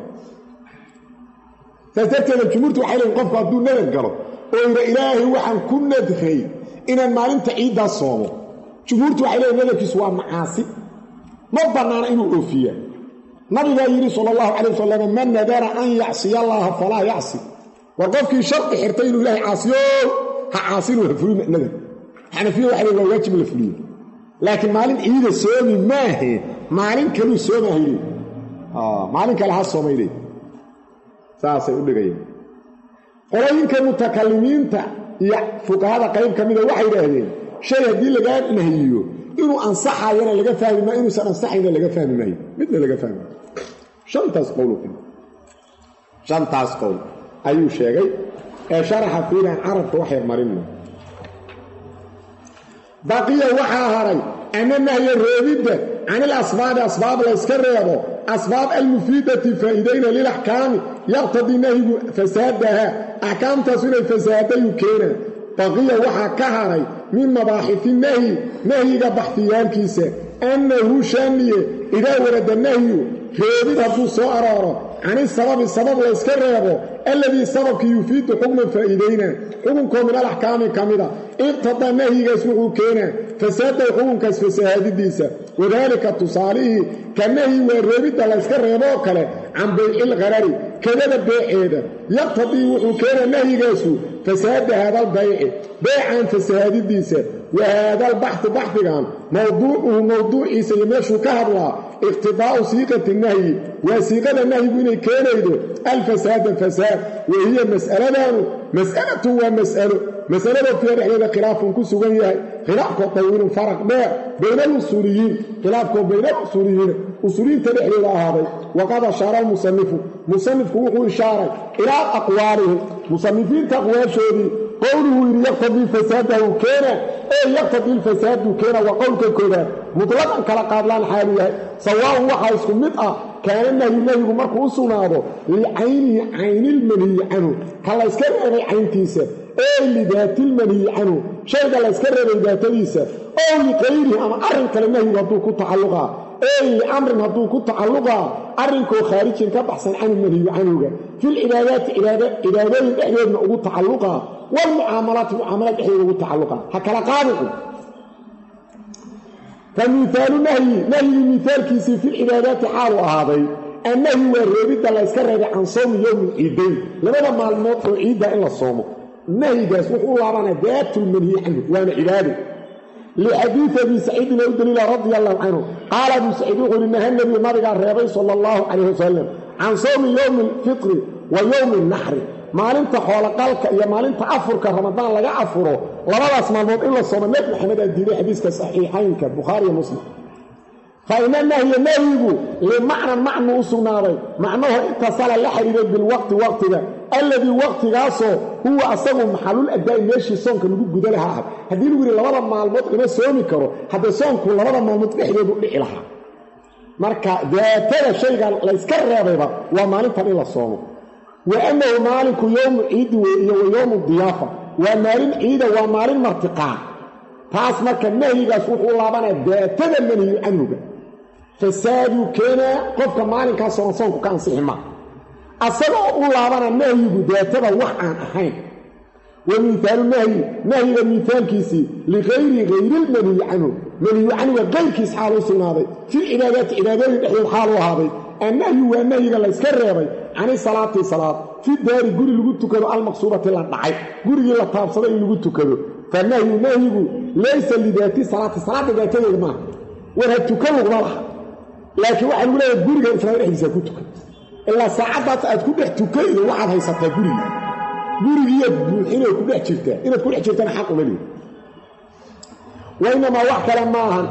saas darteeda jumhuurtu waxay leeyiin qofku hadduu nadar galo oo yidha ilaahay waxaan ku nadray inaan maalinta ciiddaa soomo jumhuurtu waxay leeyiin nadarkiisu waa macaasi ma bannaana inuu oofiyaa nabigaa yidhi sala allahu calay wasalam man nadara an yacsiya allaha falaa yacsi war qofkii shardi xirtay inuu ilaahay caasiyo ha caasinuu ha fulin nadar xanafiya waxay leeyiin waa waajib la fuliyo laakiin maalin ciida soomi maahe maalin kaluu soomahayde maalin kale ha soomayle saasay u dhigayeen qolooyinka mutakalimiinta iyo fuqahada qayb ka mida waxay yidhaahdeen shay haddii lagaa nahiyo inuu ansaxayana laga fahmi maayo inuusan ansaxayna laga fahmi maayo midna laga fahmi maayo shantaas qowl ayuu sheegay sharaxa fiilan carabka waxay marinna baqiya waxaa haray ana nahya reebidda can ilasbaabi asbaab la yska reebo asbaab almufiidati faa'iidayna lilaxkaami yaqtadii nahyigu fasaadaha axkaamtaas inay fasaadayu keenaan baqiya waxaa ka haray min mabaaxisi nahyi nahyiga baxfiyaalkiisa annahu shaaniye idaa warada nahyu reebid hadduu soo arooro cani sababi sabab la yska reebo alladii sababkii yufiidu xukman faa'iidayna xukunkoo min alaxkaami ka mida iqtadaa nahyigaas wuxuu keenaa fasaadahu xukunkaas fasahaadidiisa wadaalika tusaalihii ka nahyi waa reebidda la yska reeboo kale can baycil qarari kadada beeceeda yaqtadii wuxuu keenaa nahyigaasu fasaada haadalbayci beecan fasahaadidiisa wa haadalbaxu baxdigan mawduucuhu mawduuciisa iyo meeshuu ka hadlaa iqtidaa'u siiqati nahyi waa siiqada nahyigu inay keenaydo alfasaada fasaad wahiya mas'aladanu mas'alatun waa mas'alo masalada fiiha dhexdeeda khilaafun ku sugan yahay khilaafkoo tawiilun faraq dheer bayna alusuuliyiin khilaafkoo bayna alusuuliyiina usuuliyiinta dhexdeeda ahaaday waqad ashaara almusanifu musanifku wuxuu ishaaray ilaa aqwaalihim musanifiinta aqwaashoodii qowluhu yidhi yaqtadii fasaadahu keena yaqtadii lfasaadu keena waa qowlka koobaad mutlaqan kala qaadlaan xaalu yahay sawaaun waxaa isku mid ah kaana nahyigu markuu u sugnaado licaynihi caynilmanhiyi canhu ka la yska reebay cayntiisa lidaatilmanhiyi canhu shayga la yska reebay daatadiisa oo liqayrihi ama arrin kale nahyigu hadduu ku tacalluqaa liamrin hadduu ku tacalluqaa arrinkoo khaarijin ka baxsan canu manhiyu canhuga filcibaadaati cibaadooyin dhexdeedna ugu tacalluqaa walmucaamalaati mucaamalaad dhexdeeda ugu tacalluqaa ha kala qaadiqu fa miihaalu nahyigii miihaalkiisii filcibaadaati xaalu ahaaday annahyi waa reebidda la yska reebay can soomi yowmi ciidayn labada maalmood oo ciidda in la soomo nahyigaas wuxuu u laabanaa daatulmanhiyi canhu waana cibaado lixadiidi abi saciidin u daliila radia allahu canhu qaala abuu saciid wuxuu yihi naha nebigu nabigaa reebay sala allahu calayh wasalam can soomi yowmi alfitri wa yowmi alnaxri maalinta xooloqalka iyo maalinta afurka ramadaan laga afuro labadaas maalmood in la soomo nebi maxamed aa diiday xadiiska saxiixaynka bukhaari iyo muslim fa ina nahya nahyigu limacnan macnuu u sugnaaday macnuhu itasala la xidhiiray bilwaqti waqtiga alladii waqtigaasoo huwa asagu maxalul adaa'i meeshii soonka lagu guda lahaa ah haddii lagu yidhi labada maalmood lama soomi karo haddee soonku labada maalmood dhexdeedu dhici lahaa marka daatada shayga layska reebayba waa maalintan in la soomo wa annahu maalinku yowmu ciidi wey iyo wa yowmu diyaafa waa maalin ciida waa maalin martiqaa taas marka nahyigaas wuxuu laabanaa daatada manhiyu canhuga fasaaduu keenaa qofka maalinkaas soonku ka ansixi maa asagoo u laabana nahyigu daatada wax aan ahayn wa miihaalu nahyiga miihaalkiisii ligayri hayrilmanhiyi canhu manhiyu canhuga qayrkiis xaal u sugnaaday filcibaadaati cibaadooyin dhexdeed xaal u ahaaday annahyu waa nahyiga layska reebay cani salaati salaad fi daari guri lagu tukado almaqsuubati la dhacay gurigii la taabsaday in lagu tukado fa nahyigu laysa lidaati salaati salaadda daatadeeda maaha war ha tukan laguma laha laakiin waxaa lagu leeyahay guriga islaam dhexdiisa ku tukan ilaa saacaddaas aad ku dhex tukaydo waxaad haysataa gurigiiyaad buuxinay ku dhex jirtaa inaad ku dhex jirtana xaq uma leehi wa inamaa wax kale ma ahan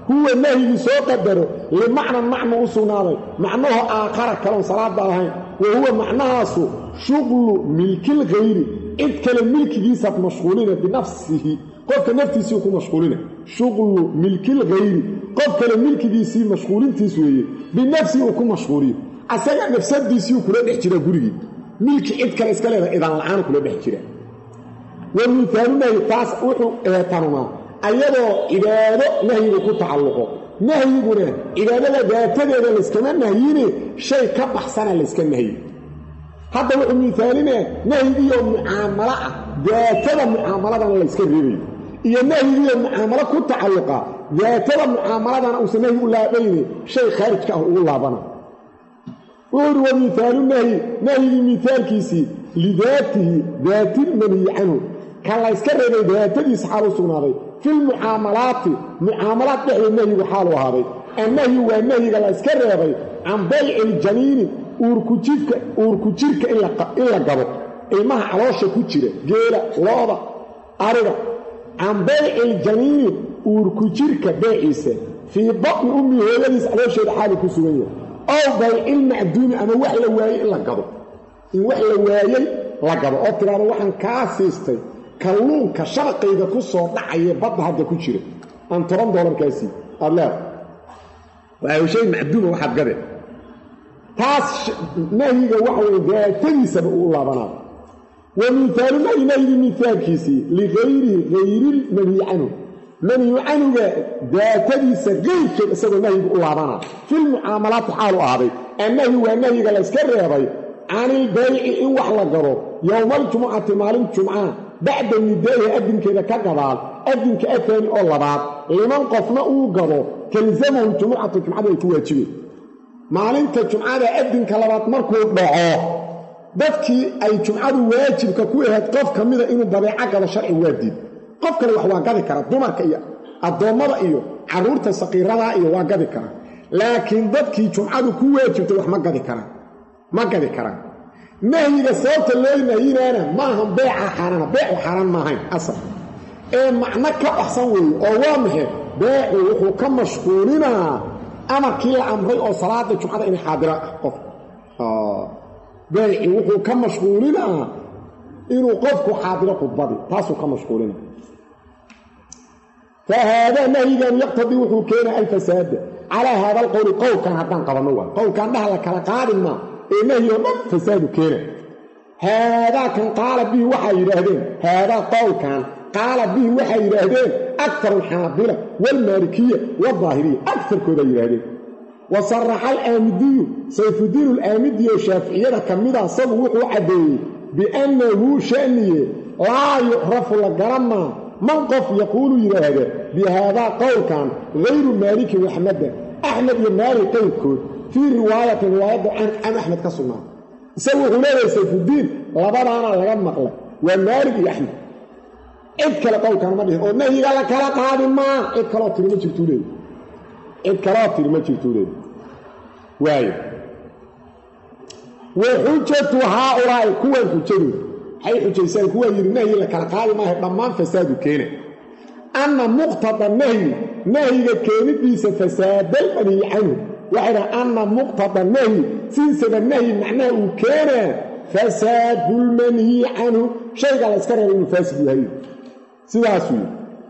هو النهي سو قدره لمعنى وصناده معناه آخر كلام صلاة دارهين وهو معناه شغل ملك الغير إذ كان ملك جيسة مشغولين بنفسه قف نفسه يكون مشغولين شغل ملك الغير قف كان ملك جيسة مشغولين تسويه بنفسه يكون مشغولين أسأل نفسه ديسي يكون بحجرة قريب ملك إذ كان إسكاله إذا العام كله بحجرة ومثالنا يتاس وحو تنما أيضا إبادة نهي ku تعلقه نهينا إبادة ذاتنا لسكنا نهينا شيء كبحسنا لسكنا نهي هذا هو مثالنا نهي يوم معاملة ذاتنا معاملة لسكنا نهي إيا نهي يوم معاملة ku تعلقه ذاتنا معاملة أوسنه الله بيني شيء خارج كأه الله بنا وهو مثال نهي مثال كيسي لذاته ذات المنهي عنه كان لا يسكرر ذاتي سحالو سغناday في المعاملات بحي النهي وحاله هذا النهي والنهي لا يسكرر عن بيع الجنين أوركوجيرك إلا قبض إلمها علوشة كوجيرة جيلة لوضة أرضة عن بيع الجنين أوركوجيرك بيعيسة في بطن أمي ويليس علوشة حالي كسوية أو بيع المعدوم أما وحل واي إلا قبض إن وحل واي لا قبض أطلع وحن كاسيستي kalluunka sharqayga ku soo dhacay badda hadda ku jira aan $10 kaasi Allah waa shay macduum waxa gabe taas nahiga waxa way gaatadiisa u laabanaa ومثال نهي مثالكيسي لغير المنهي عنه منهي عنه gaatadiisa geeyka isagoo nahiga u laabanaa في المعاملات حاله هذا النهي والنهي la iska reebay عن البيع إن وحلا قرو يوم الجمعة مال الجمعة بعد النداء أدن كذا كقبال أدن كأثاني أو لبعض لمن قفنا قرو تلزمه الجمعة يتواجبه مالنت الجمعة أدن كلبات مركو ضعاه dadkii ay jumcadu waajibka ku ahayd qof kamida inuu dabeeca galo sharci waadid qof kale wax waa gadi kara dumarka iyo adoomada iyo caruurta saqiirada iyo waa gadi kara laakiin dadkii jumcadu ku waajibtay wax ma gadi kara nahyiga sababta loo nahiyana ma ahan beeca xarana beecu xaran ma ahayn asal ee macna ka baxsan weey oo waa maxay beecu wuxuu ka mashquulina amarkii la amray oo salaada jumcada in xaadira qof بيع وحو كم مشغولين إنه قفك حاضر قطبادي تاسو كم مشغولين فهذا نهي يقتضي وحو كان الفساد على هذا القول كان هدان قبنوا قول كان ده لك قادم ما نهي فساد كان هذا كان قال به وحي يرهدين هذا قول كان قال به وحي يرهدين أكثر الحنابلة والمالكية والظاهرية أكثر كذا يرهدين وصرح الآمدي سيف الدين الآمدي الشافعية كميدا صبوح عدي بأنه شأني لا يعرف لقرما من قف يقول هذا بهذا قول كان غير مالك أحمد يمالك يقول في رواية عن أحمد كصنا سوى هنا سيف الدين لبرانا لغم مقلق ومالك أحمد إذكال قول كان مالك ونهي قال لك لا هذا ما إذكالات لما جبتولي الكراتي لما جبتولي واي وحجة هؤلاء كوان حجة حي حجة يسأل كوان يرنهي لك القاضي ما هي ضمان فساد كينه أن مقتضى النهي نهي كينه بيس فساد المنهي عنه وعلى أن مقتضى النهي سنسب النهي معناه كينه فساد المنهي عنه شيء قال اسكره المفاسد هاي سلاسوي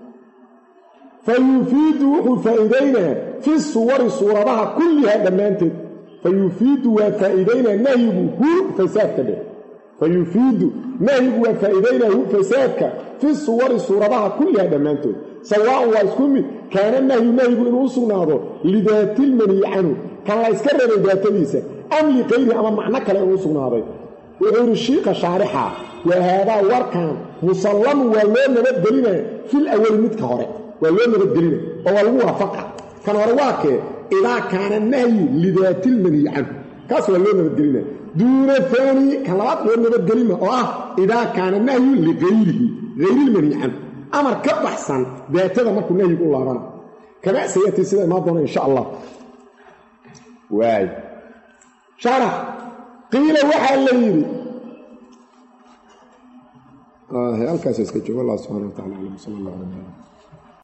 فيفيد فائدين في الصور صورها كلها دمانتد فيفيد وفائدين نهيه فساد كده فيفيد نهيه وفائدين فساد في الصور صورها كلها دمانتد سواء واسكمي كان النهي إنه صناده لذات المنهي عنه كان لا يسكرر ذات ليسا أم لغيره أما معنى كلا إنه صناده وغير الشيخ شارحة وهذا وركان مسلم ولون نبدلنا في الأول متكهرة ولون نبدلنا ووالوها فقط كان ورواك إذا كان النهي لذات المنهي عنه كاس ولون نبدلنا دون الثاني كان لابد ولون نبدلنا إذا كان النهي لغيره غير المنهي عنه أمر كبحسن ذات هذا ما كنا يقول الله عنه كما سيأتي سيدة ما ظن إن شاء الله واي شرح قيل وحى الليل هل كاسس كتشوف الله سبحانه وتعالى صلى الله عليه وسلم